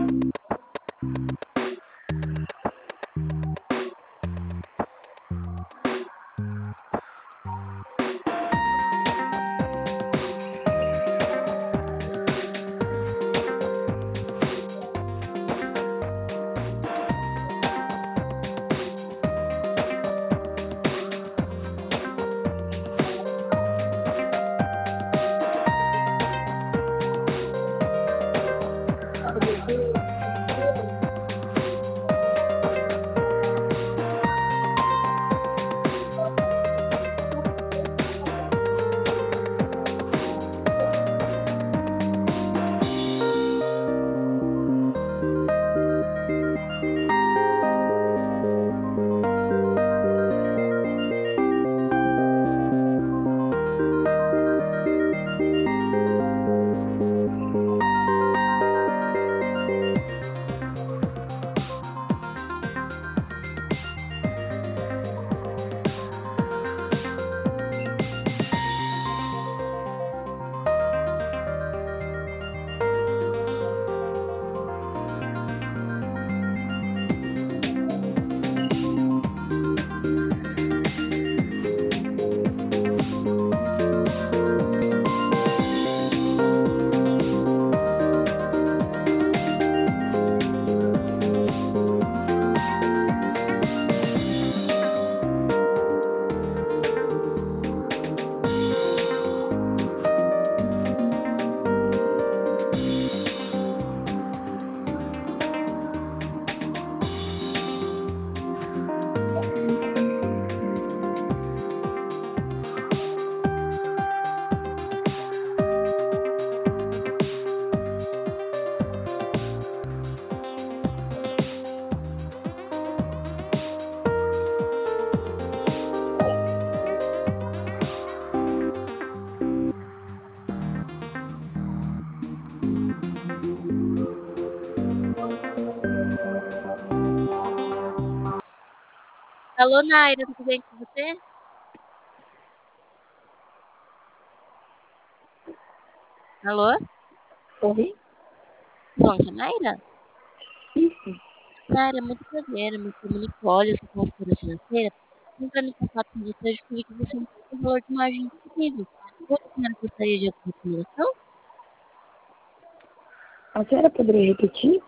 Alô, Naira, tudo bem com você? Alô? Oi? Falando com a Naira? Isso. Naira, muito prazer, eu me chamo Nicole, eu sou consultora financeira. Entrando em contato com você, eu descobri que você não tem o valor de margem disponível. Você senhora gostaria de alguma informação? A senhora poderia repetir?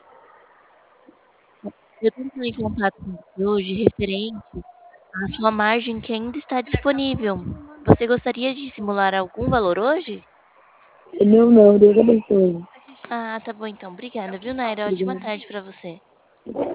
Eu estou entrando em contato com você hoje referente à sua margem que ainda está disponível. Você gostaria de simular algum valor hoje? Não, não, Deus abençoe. Ah, tá bom então. Obrigada, viu, Naira? Ótima Obrigada. tarde para você.